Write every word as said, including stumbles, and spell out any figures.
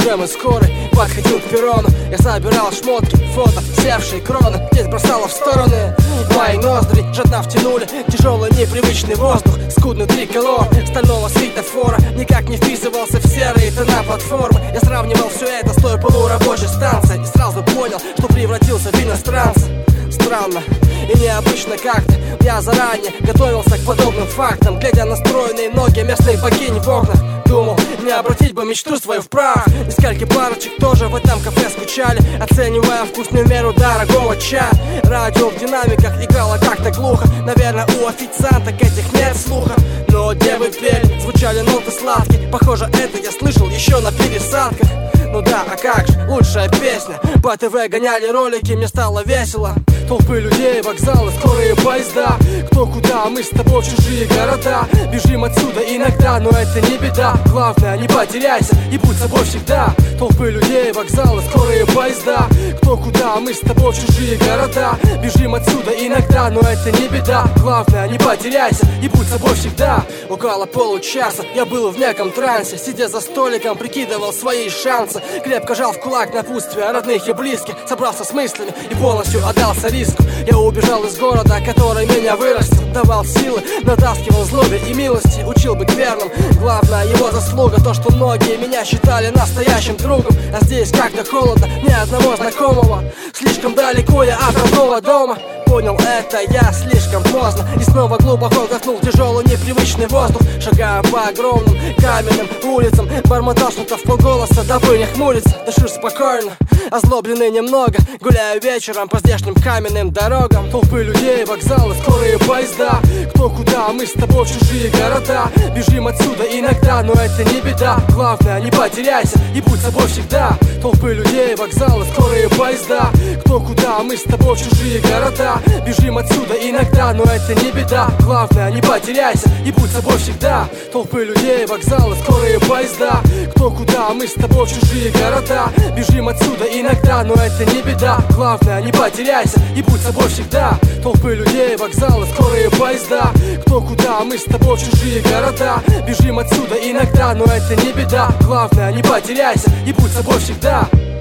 уже мы скорый подходил к перрону. Я собирал шмотки, фото, севшие кроны. Здесь бросало в стороны мои ноздри, жадно втянули тяжелый непривычный воздух. Скудный триколор стального светофора никак не вписывался в серые тона платформы. Я сравнивал все это с той полурабочей станцией и сразу понял, что превратился в иностранца. Странно и необычно как-то. Я заранее готовился к подобным фактам, глядя на стройные ноги местных богинь в окнах. Думал, не обратить бы мечту свою в прах. Несколько парочек тоже в этом кафе скучали, оценивая вкусную меру дорогого чая. Радио в динамиках играло как-то глухо. Наверное, у официанток этих нет слуха. Но где вы пели, звучали ноты сладкие. Похоже, это я слышал еще на пересадках. Ну да, а как же, лучшая песня. По ТВ гоняли ролики, мне стало весело. Толпы людей, вокзалы, скорые поезда. Кто куда, мы с тобой в чужие города. Бежим отсюда иногда, но это не беда. Главное, не потеряйся и будь собой всегда. Толпы людей, вокзалы, скорые поезда. Кто куда, мы с тобой в чужие города. Бежим отсюда иногда, но это не беда. Главное, не потеряйся и будь собой всегда. Около получаса я был в неком трансе. Сидя за столиком, прикидывал свои шансы. Крепко жал в кулак напутствия родных и близких. Собрался с мыслями и полностью отдался риску. Я убежал из города, который меня вырастил. Давал силы, натаскивал злобе и милости. Учил быть верным, главная его заслуга. То, что многие меня считали настоящим другом. А здесь как-то холодно, ни одного знакомого. Слишком далеко я от родного дома. Понял это я слишком поздно. И снова глубоко вдохнул тяжелый непривычный воздух. Шагая по огромным каменным улицам, бормотал что-то в полголоса, дабы не хмуриться. Дышу спокойно, озлобленный немного. Гуляю вечером по здешним каменным дорогам. Толпы людей, вокзалы, скорые поезда. Кто куда, мы с тобой в чужие города. Бежим отсюда иногда, но это не беда. Главное, не потеряйся и будь собой всегда. Толпы людей, вокзалы, скорые поезда. Кто куда, мы с тобой в чужие города. Бежим отсюда иногда, но это не беда. Главное, не потеряйся и будь собой всегда. Толпы людей, вокзалы, скорые поезда. Кто куда, мы с тобой в чужие города. Бежим отсюда иногда, но это не беда. Главное, не потеряйся и будь собой всегда. Толпы людей, вокзалы, скорые поезда. Кто куда, мы с тобой в чужие города. Бежим отсюда иногда, но это не беда. Главное, не потеряйся и будь собой всегда.